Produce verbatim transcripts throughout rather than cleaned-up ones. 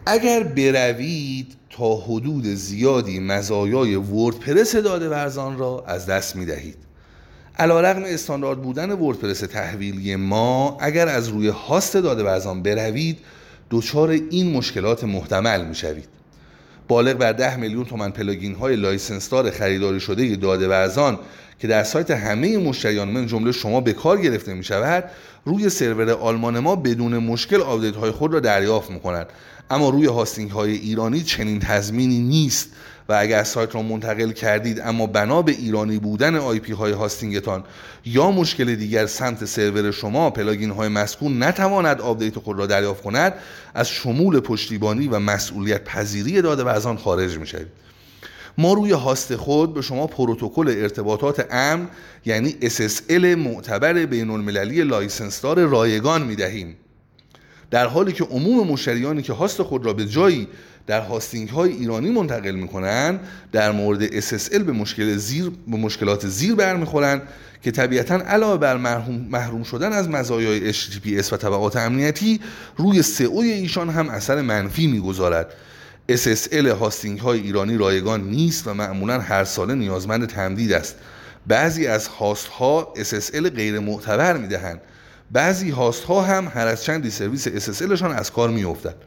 اگر بروید تا حدود زیادی مزایای وردپرس داده ورزان را از دست می دهید. علیرغم استاندارد بودن وردپرس تحویلی ما، اگر از روی هاست داده ورزان بروید دچار این مشکلات محتمل می شوید. بالغ بر ده میلیون تومان پلاگین های لایسنس دار خریداری شده داده ورزان که در سایت همه مشتریان من جمله شما به کار گرفته می شود، روی سرور آلمان ما بدون مشکل آپدیت های خود را دریافت می کنند. اما روی هاستینگ های ایرانی چنین تضمینی نیست و اگر سایت را منتقل کردید اما بنا به ایرانی بودن آی پی های هاستینگتان یا مشکل دیگر سمت سرور شما پلاگین های مسکون نتواند آپدیت خود را دریافت کند، از شمول پشتیبانی و مسئولیت پذیری داده ورزان خارج می شوید. ما روی هاست خود به شما پروتکل ارتباطات امن یعنی اس اس ال معتبر بین المللی لایسنس دار رایگان می دهیم، در حالی که عموم مشتریانی که هاست خود را به جایی در هاستینگ های ایرانی منتقل می کنند در مورد اس اس ال به مشکل زیر به مشکلات زیر برمیخورند که طبیعتاً علاوه بر محروم, محروم شدن از مزایای اچ تی تی پی اس و تبعات امنیتی، روی سئو ایشان هم اثر منفی میگذارد. اس اس ال هاستینگ های ایرانی رایگان نیست و معمولاً هر ساله نیازمند تمدید است. بعضی از هاست ها اس اس ال غیر معتبر میدهند، بعضی هاست ها هم هر از چندی سرویس اس اس ال شان از کار میافتد.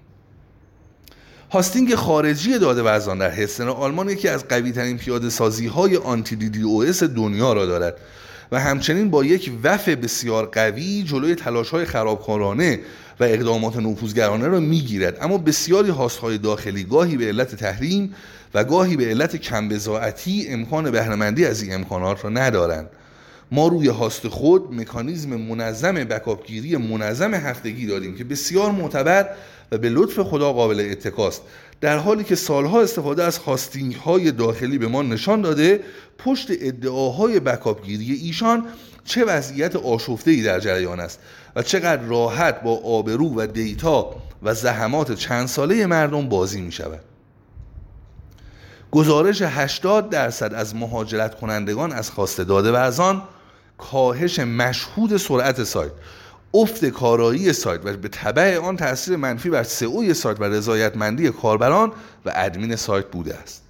هاستینگ خارجی داده ورزان در هستن آلمان یکی از قوی ترین پیاده سازی های آنتی دی دی او اس دنیا را دارد و همچنین با یک وف بسیار قوی جلوی تلاش های خرابکارانه و اقدامات نفوذگرانه را میگیرد. اما بسیاری هاست های داخلی گاهی به علت تحریم و گاهی به علت کمبزاعتی امکان بهره‌مندی از این امکانات را ندارند. ما روی هاست خود مکانیزم منظم بکاپ گیری منظم هفتگی داریم که بسیار معتبر و به لطف خدا قابل اتکاست، در حالی که سالها استفاده از هاستینگ های داخلی به ما نشان داده پشت ادعاهای بکاپ گیری ایشان چه وضعیت آشفته‌ای در جریان است و چقدر راحت با آبرو و دیتا و زحمات چند ساله مردم بازی می شود. گزارش هشتاد درصد از مهاجرت کنندگان از خواسته داده ورزان، کاهش مشهود سرعت سایت، افت کارایی سایت و به تبع آن تأثیر منفی بر سئو سایت و رضایتمندی کاربران و ادمین سایت بوده است.